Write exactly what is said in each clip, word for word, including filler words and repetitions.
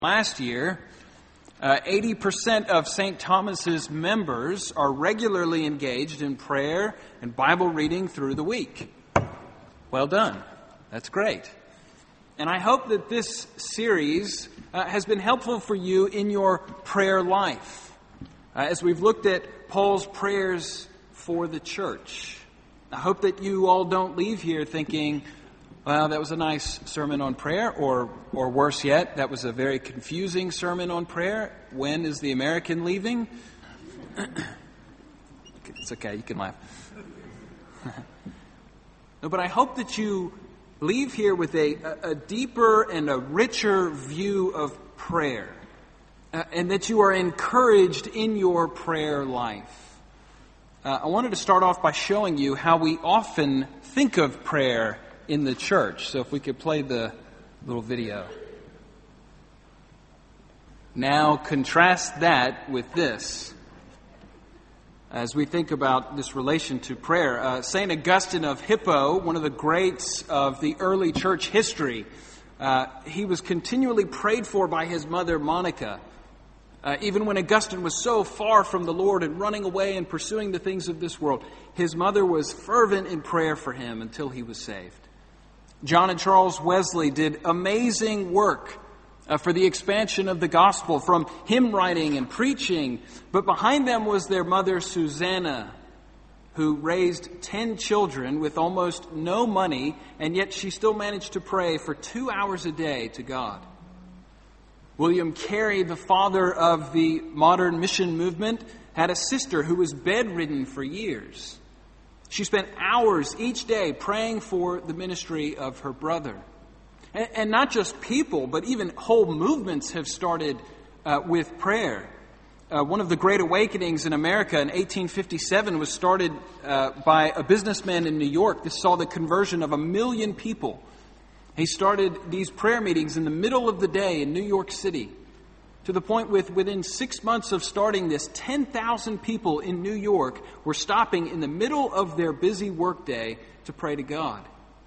Last year, uh, eighty percent of Saint Thomas's members are regularly engaged in prayer and Bible reading through the week. Well done. That's great. And I hope that this series uh, has been helpful for you in your prayer life, uh, as we've looked at Paul's prayers for the church. I hope that you all don't leave here thinking, well, that was a nice sermon on prayer, or or worse yet, that was a very confusing sermon on prayer. When is the American leaving? It's okay, you can laugh. No, but I hope that you leave here with a, a deeper and a richer view of prayer, uh, and that you are encouraged in your prayer life. Uh, I wanted to start off by showing you how we often think of prayer in the church. So if we could play the little video. Now contrast that with this. As we think about this relation to prayer, uh, Saint Augustine of Hippo, one of the greats of the early church history, uh, he was continually prayed for by his mother Monica. Uh, even when Augustine was so far from the Lord and running away and pursuing the things of this world, his mother was fervent in prayer for him until he was saved. John and Charles Wesley did amazing work uh, for the expansion of the gospel, from hymn writing and preaching. But behind them was their mother, Susanna, who raised ten children with almost no money, and yet she still managed to pray for two hours a day to God. William Carey, the father of the modern mission movement, had a sister who was bedridden for years. She spent hours each day praying for the ministry of her brother. And, and not just people, but even whole movements have started uh, with prayer. Uh, one of the great awakenings in America in eighteen fifty-seven was started uh, by a businessman in New York. This saw the conversion of a million people. He started these prayer meetings in the middle of the day in New York City, to the point with within six months of starting this, ten thousand people in New York were stopping in the middle of their busy workday to pray to God.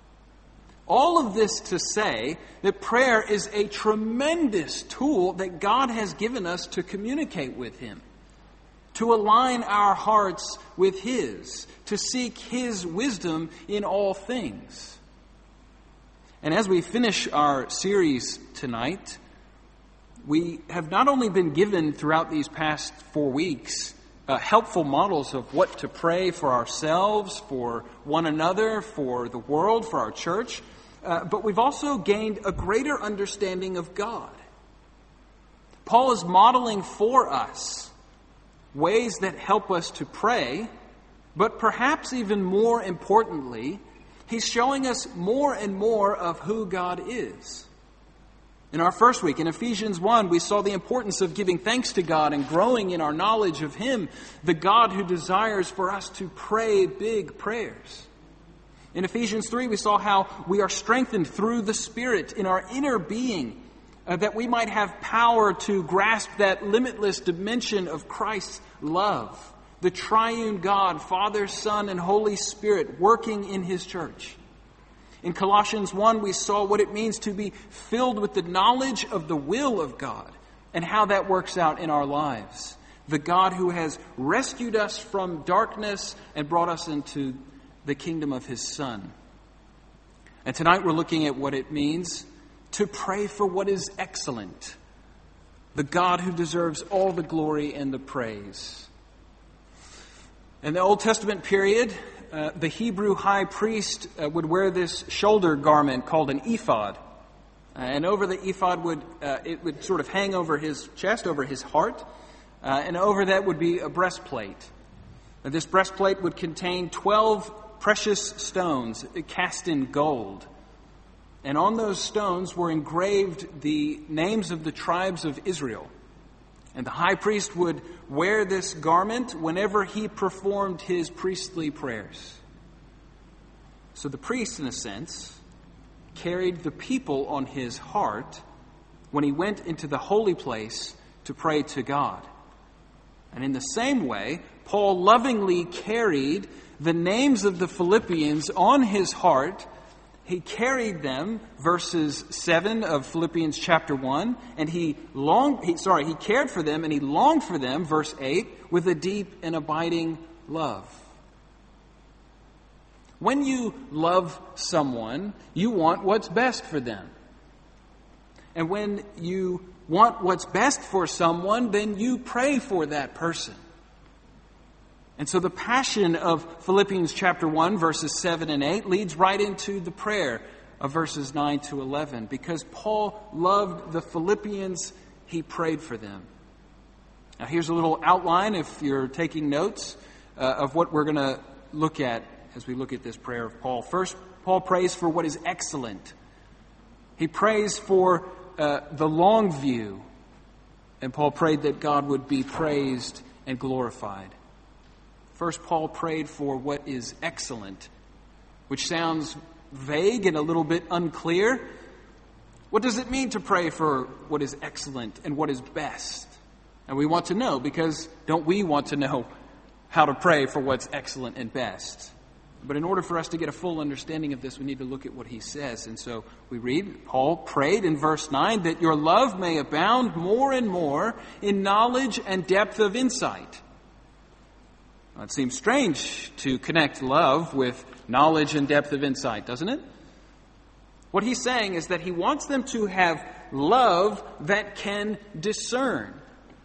All of this to say that prayer is a tremendous tool that God has given us to communicate with Him, to align our hearts with His, to seek His wisdom in all things. And as we finish our series tonight, we have not only been given throughout these past four weeks uh, helpful models of what to pray for ourselves, for one another, for the world, for our church, uh, but we've also gained a greater understanding of God. Paul is modeling for us ways that help us to pray, but perhaps even more importantly, he's showing us more and more of who God is. In our first week, in Ephesians one, we saw the importance of giving thanks to God and growing in our knowledge of Him, the God who desires for us to pray big prayers. In Ephesians three, we saw how we are strengthened through the Spirit in our inner being, uh, that we might have power to grasp that limitless dimension of Christ's love, the triune God, Father, Son, and Holy Spirit working in His church. In Colossians one, we saw what it means to be filled with the knowledge of the will of God and how that works out in our lives. The God who has rescued us from darkness and brought us into the kingdom of His Son. And tonight we're looking at what it means to pray for what is excellent, the God who deserves all the glory and the praise. In the Old Testament period, Uh, the Hebrew high priest uh, would wear this shoulder garment called an ephod. Uh, and over the ephod would, uh, it would sort of hang over his chest, over his heart. Uh, and over that would be a breastplate. Uh, this breastplate would contain twelve precious stones cast in gold. And on those stones were engraved the names of the tribes of Israel. And the high priest would wear this garment whenever he performed his priestly prayers. So the priest, in a sense, carried the people on his heart when he went into the holy place to pray to God. And in the same way, Paul lovingly carried the names of the Philippians on his heart He carried them, verses seven of Philippians chapter one, and he longed, he, sorry, he cared for them and he longed for them, verse eight, with a deep and abiding love. When you love someone, you want what's best for them. And when you want what's best for someone, then you pray for that person. And so the passion of Philippians chapter one, verses seven and eight, leads right into the prayer of verses nine to eleven. Because Paul loved the Philippians, he prayed for them. Now here's a little outline, if you're taking notes, uh, of what we're going to look at as we look at this prayer of Paul. First, Paul prays for what is excellent. He prays for uh, the long view. And Paul prayed that God would be praised and glorified. First, Paul prayed for what is excellent, which sounds vague and a little bit unclear. What does it mean to pray for what is excellent and what is best? And we want to know, because don't we want to know how to pray for what's excellent and best? But in order for us to get a full understanding of this, we need to look at what he says. And so we read, Paul prayed in verse nine that your love may abound more and more in knowledge and depth of insight. Well, it seems strange to connect love with knowledge and depth of insight, doesn't it? What he's saying is that he wants them to have love that can discern.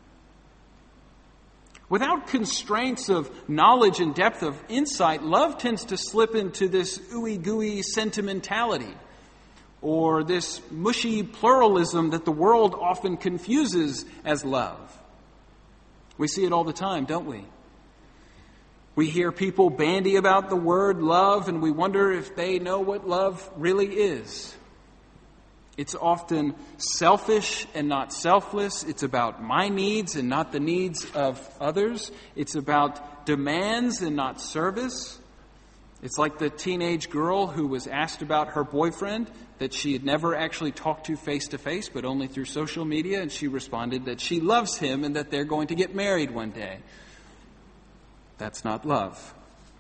Without constraints of knowledge and depth of insight, love tends to slip into this ooey-gooey sentimentality, or this mushy pluralism that the world often confuses as love. We see it all the time, don't we? We hear people bandy about the word love, and we wonder if they know what love really is. It's often selfish and not selfless. It's about my needs and not the needs of others. It's about demands and not service. It's like the teenage girl who was asked about her boyfriend that she had never actually talked to face to face, but only through social media, and she responded that she loves him and that they're going to get married one day. That's not love.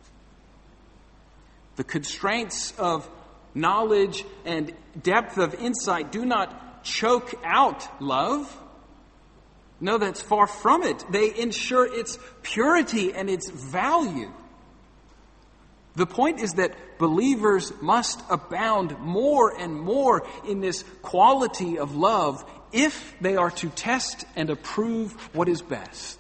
The constraints of knowledge and depth of insight do not choke out love. No, that's far from it. They ensure its purity and its value. The point is that believers must abound more and more in this quality of love if they are to test and approve what is best.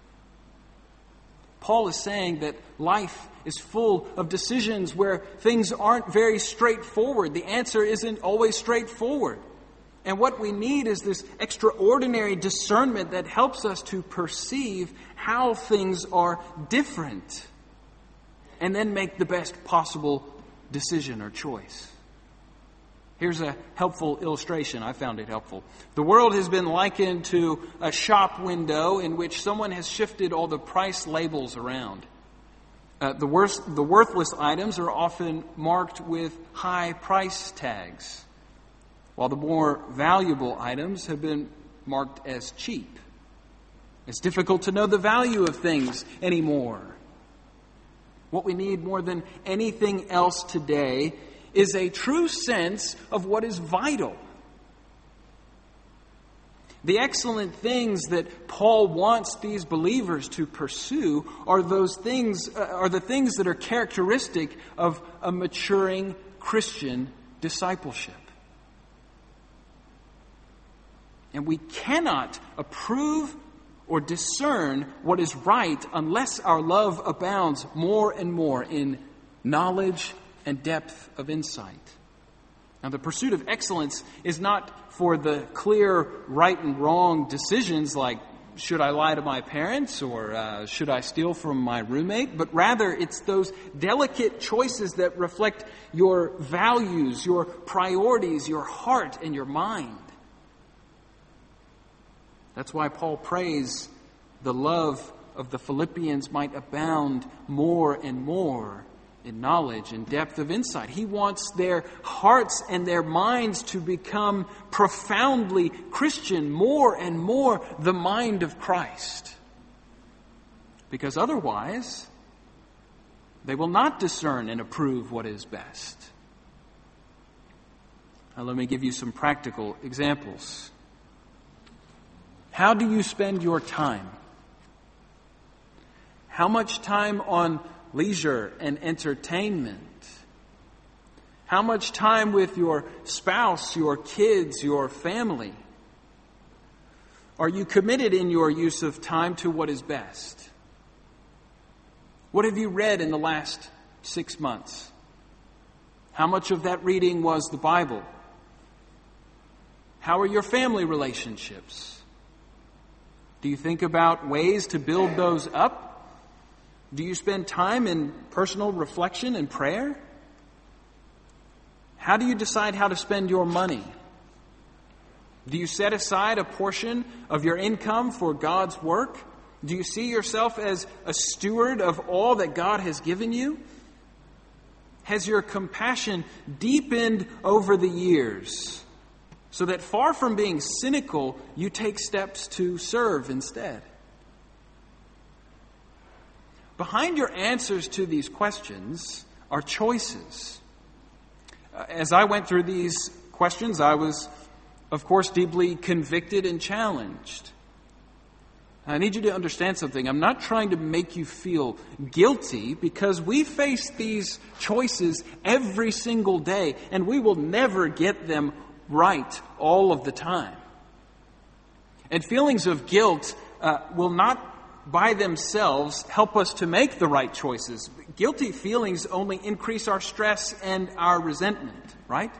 Paul is saying that life is full of decisions where things aren't very straightforward. The answer isn't always straightforward. And what we need is this extraordinary discernment that helps us to perceive how things are different and then make the best possible decision or choice. Here's a helpful illustration. I found it helpful. The world has been likened to a shop window in which someone has shifted all the price labels around. Uh, the, worst, the worthless items are often marked with high price tags, while the more valuable items have been marked as cheap. It's difficult to know the value of things anymore. What we need more than anything else today is a true sense of what is vital. The excellent things that Paul wants these believers to pursue are those things, uh, are the things that are characteristic of a maturing Christian discipleship. And we cannot approve or discern what is right unless our love abounds more and more in knowledge and depth of insight. Now, the pursuit of excellence is not for the clear right and wrong decisions like, should I lie to my parents or uh, should I steal from my roommate? But rather, it's those delicate choices that reflect your values, your priorities, your heart, and your mind. That's why Paul prays the love of the Philippians might abound more and more in knowledge and depth of insight. He wants their hearts and their minds to become profoundly Christian, more and more the mind of Christ. Because otherwise, they will not discern and approve what is best. Now, let me give you some practical examples. How do you spend your time? How much time on leisure and entertainment? How much time with your spouse, your kids, your family? Are you committed in your use of time to what is best? What have you read in the last six months? How much of that reading was the Bible? How are your family relationships? Do you think about ways to build those up? Do you spend time in personal reflection and prayer? How do you decide how to spend your money? Do you set aside a portion of your income for God's work? Do you see yourself as a steward of all that God has given you? Has your compassion deepened over the years so that far from being cynical, you take steps to serve instead? Behind your answers to these questions are choices. As I went through these questions, I was, of course, deeply convicted and challenged. I need you to understand something. I'm not trying to make you feel guilty, because we face these choices every single day, and we will never get them right all of the time. And feelings of guilt uh, will not by themselves help us to make the right choices. Guilty feelings only increase our stress and our resentment, right?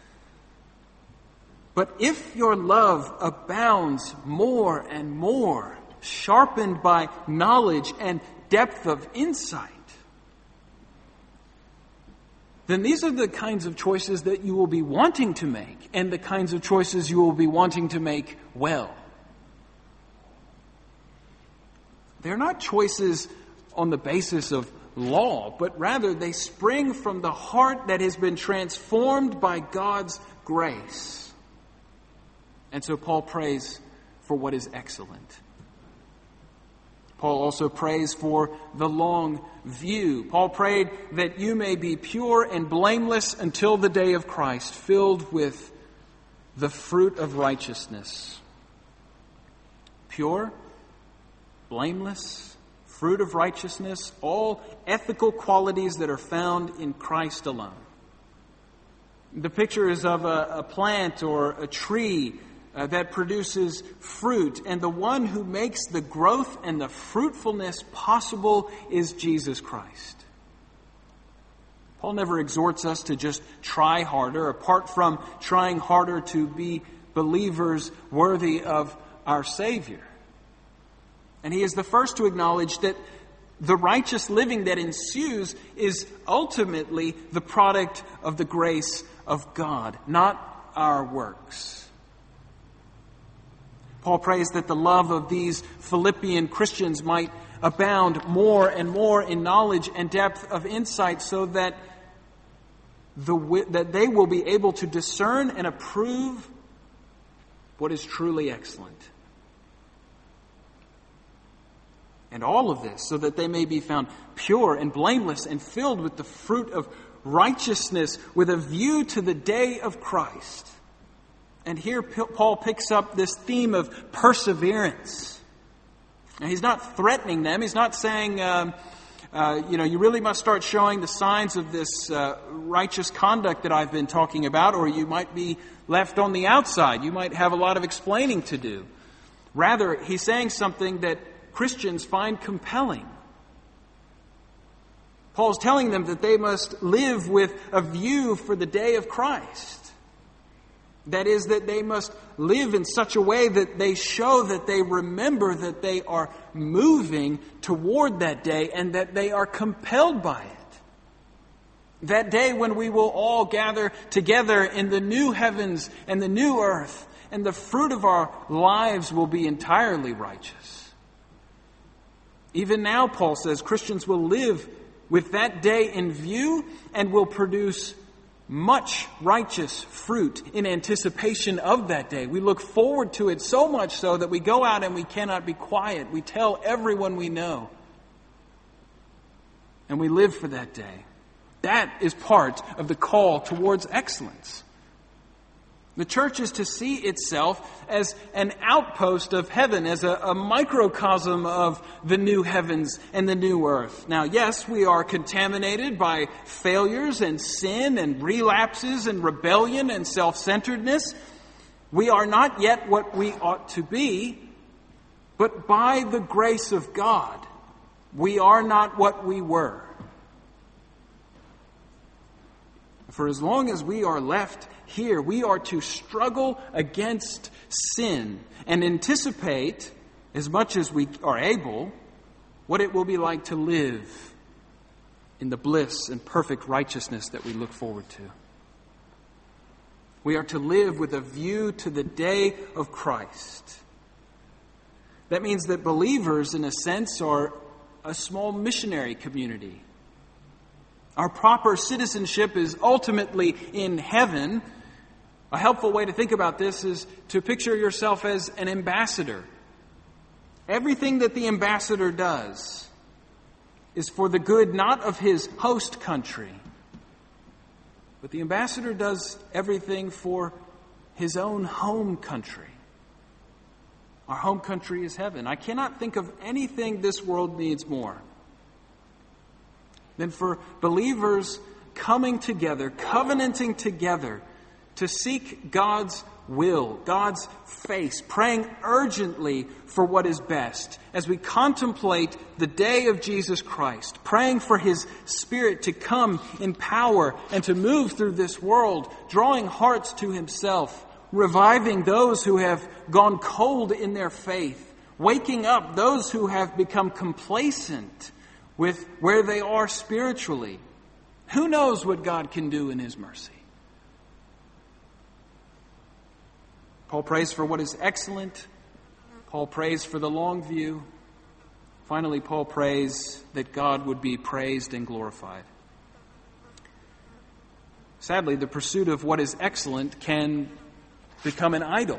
But if your love abounds more and more, sharpened by knowledge and depth of insight, then these are the kinds of choices that you will be wanting to make, and the kinds of choices you will be wanting to make well. They're not choices on the basis of law, but rather they spring from the heart that has been transformed by God's grace. And so Paul prays for what is excellent. Paul also prays for the long view. Paul prayed that you may be pure and blameless until the day of Christ, filled with the fruit of righteousness. Pure, blameless, fruit of righteousness, all ethical qualities that are found in Christ alone. The picture is of a, a plant or a tree uh, that produces fruit, and the one who makes the growth and the fruitfulness possible is Jesus Christ. Paul never exhorts us to just try harder, apart from trying harder to be believers worthy of our Savior. And he is the first to acknowledge that the righteous living that ensues is ultimately the product of the grace of God, not our works. Paul prays that the love of these Philippian Christians might abound more and more in knowledge and depth of insight, so that the that they will be able to discern and approve what is truly excellent. And all of this so that they may be found pure and blameless and filled with the fruit of righteousness, with a view to the day of Christ. And here Paul picks up this theme of perseverance. Now, he's not threatening them. He's not saying, um, uh, you know, you really must start showing the signs of this uh, righteous conduct that I've been talking about, or you might be left on the outside. You might have a lot of explaining to do. Rather, he's saying something that Christians find compelling. Paul's telling them that they must live with a view for the day of Christ. That is, that they must live in such a way that they show that they remember that they are moving toward that day, and that they are compelled by it. That day when we will all gather together in the new heavens and the new earth, and the fruit of our lives will be entirely righteous. Even now, Paul says, Christians will live with that day in view and will produce much righteous fruit in anticipation of that day. We look forward to it so much so that we go out and we cannot be quiet. We tell everyone we know. And we live for that day. That is part of the call towards excellence. The church is to see itself as an outpost of heaven, as a, a microcosm of the new heavens and the new earth. Now, yes, we are contaminated by failures and sin and relapses and rebellion and self-centeredness. We are not yet what we ought to be, but by the grace of God, we are not what we were. For as long as we are left here, we are to struggle against sin and anticipate, as much as we are able, what it will be like to live in the bliss and perfect righteousness that we look forward to. We are to live with a view to the day of Christ. That means that believers, in a sense, are a small missionary community. Our proper citizenship is ultimately in heaven. A helpful way to think about this is to picture yourself as an ambassador. Everything that the ambassador does is for the good not of his host country, but the ambassador does everything for his own home country. Our home country is heaven. I cannot think of anything this world needs more than for believers coming together, covenanting together to seek God's will, God's face, praying urgently for what is best as we contemplate the day of Jesus Christ, praying for His Spirit to come in power and to move through this world, drawing hearts to Himself, reviving those who have gone cold in their faith, waking up those who have become complacent with where they are spiritually. Who knows what God can do in His mercy? Paul prays for what is excellent. Paul prays for the long view. Finally, Paul prays that God would be praised and glorified. Sadly, the pursuit of what is excellent can become an idol.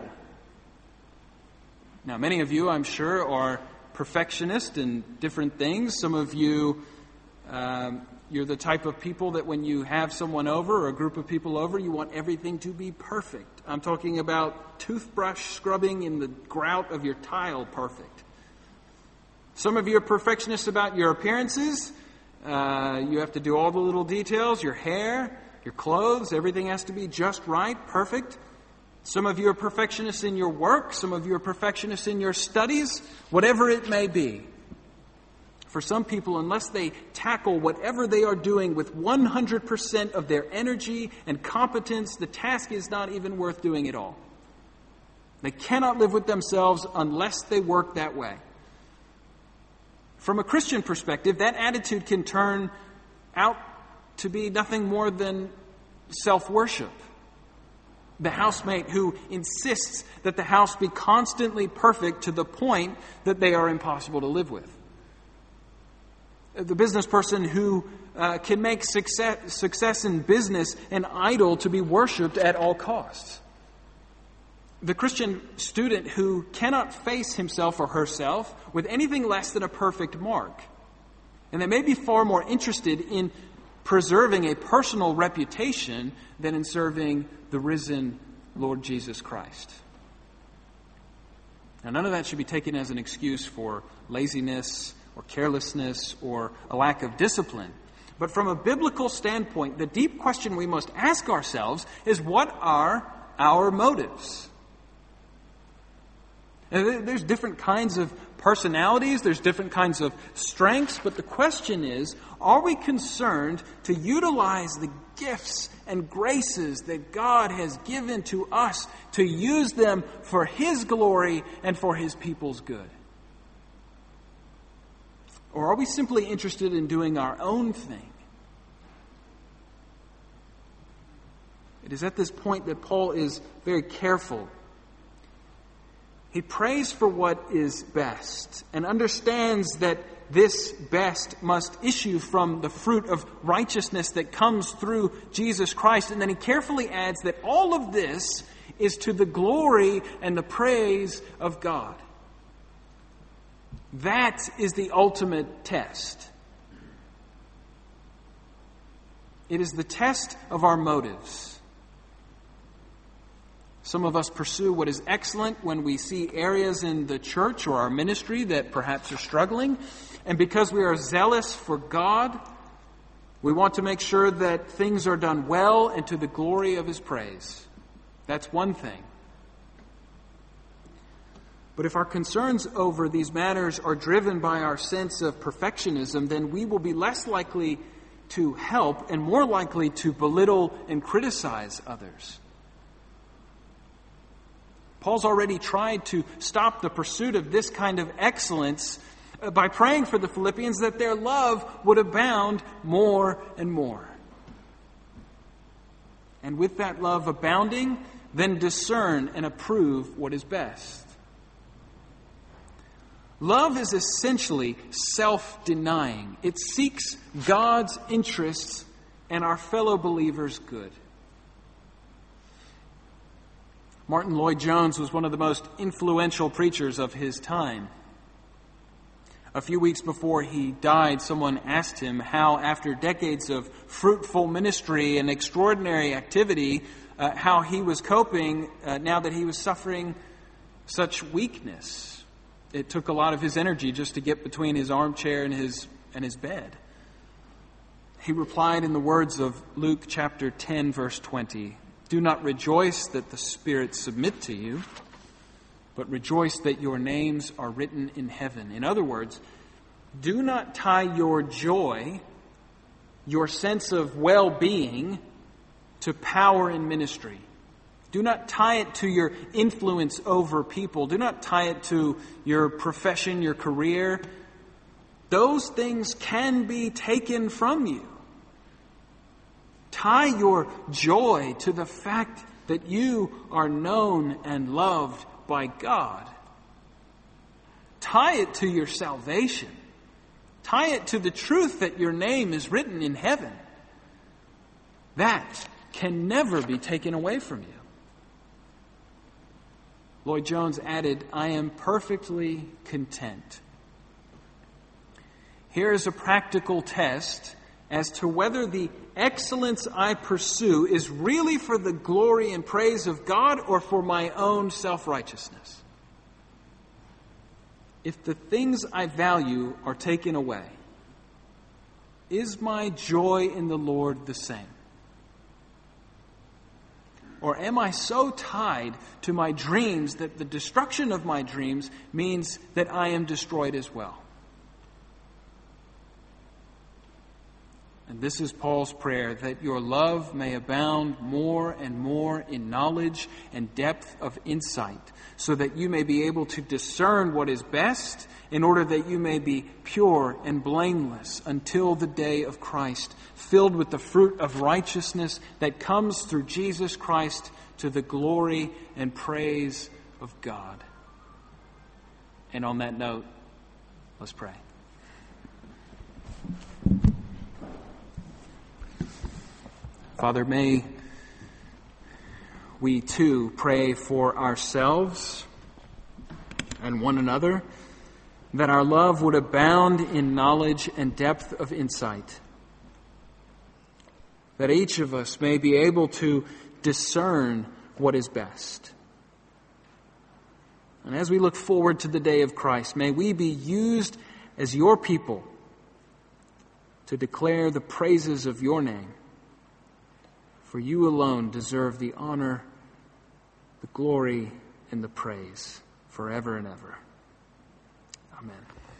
Now, many of you, I'm sure, are perfectionists in different things. Some of you, um, you're the type of people that when you have someone over or a group of people over, you want everything to be perfect. I'm talking about toothbrush scrubbing in the grout of your tile perfect. Some of you are perfectionists about your appearances. Uh, you have to do all the little details, your hair, your clothes, everything has to be just right, perfect. Some of you are perfectionists in your work. Some of you are perfectionists in your studies, whatever it may be. For some people, unless they tackle whatever they are doing with one hundred percent of their energy and competence, the task is not even worth doing at all. They cannot live with themselves unless they work that way. From a Christian perspective, that attitude can turn out to be nothing more than self-worship. The housemate who insists that the house be constantly perfect to the point that they are impossible to live with. The business person who uh, can make success, success in business an idol to be worshipped at all costs. The Christian student who cannot face himself or herself with anything less than a perfect mark. And they may be far more interested in preserving a personal reputation than in serving the risen Lord Jesus Christ. Now, none of that should be taken as an excuse for laziness or carelessness or a lack of discipline. But from a biblical standpoint, the deep question we must ask ourselves is, what are our motives? And there's different kinds of personalities, there's different kinds of strengths, but the question is, are we concerned to utilize the gifts and graces that God has given to us, to use them for His glory and for His people's good? Or are we simply interested in doing our own thing? It is at this point that Paul is very careful. He prays for what is best and understands that this best must issue from the fruit of righteousness that comes through Jesus Christ. And then he carefully adds that all of this is to the glory and the praise of God. That is the ultimate test. It is the test of our motives. Some of us pursue what is excellent when we see areas in the church or our ministry that perhaps are struggling. And because we are zealous for God, we want to make sure that things are done well and to the glory of His praise. That's one thing. But if our concerns over these matters are driven by our sense of perfectionism, then we will be less likely to help and more likely to belittle and criticize others. Paul's already tried to stop the pursuit of this kind of excellence by praying for the Philippians that their love would abound more and more. And with that love abounding, then discern and approve what is best. Love is essentially self-denying. It seeks God's interests and our fellow believers' good. Martin Lloyd-Jones was one of the most influential preachers of his time. A few weeks before he died, someone asked him how, after decades of fruitful ministry and extraordinary activity, uh, how he was coping uh, now that he was suffering such weakness. It took a lot of his energy just to get between his armchair and his and his bed. He replied in the words of Luke chapter ten, verse twenty, "Do not rejoice that the spirits submit to you, but rejoice that your names are written in heaven." In other words, do not tie your joy, your sense of well-being, to power in ministry. Do not tie it to your influence over people. Do not tie it to your profession, your career. Those things can be taken from you. Tie your joy to the fact that you are known and loved by God. Tie it to your salvation. Tie it to the truth that your name is written in heaven. That can never be taken away from you. Lloyd-Jones added, "I am perfectly content." Here is a practical test as to whether the excellence I pursue is really for the glory and praise of God or for my own self-righteousness. If the things I value are taken away, is my joy in the Lord the same? Or am I so tied to my dreams that the destruction of my dreams means that I am destroyed as well? And this is Paul's prayer, that your love may abound more and more in knowledge and depth of insight, so that you may be able to discern what is best, in order that you may be pure and blameless until the day of Christ, filled with the fruit of righteousness that comes through Jesus Christ to the glory and praise of God. And on that note, let's pray. Father, may we too pray for ourselves and one another, that our love would abound in knowledge and depth of insight, that each of us may be able to discern what is best. And as we look forward to the day of Christ, may we be used as your people to declare the praises of your name. For you alone deserve the honor, the glory, and the praise forever and ever. Amen.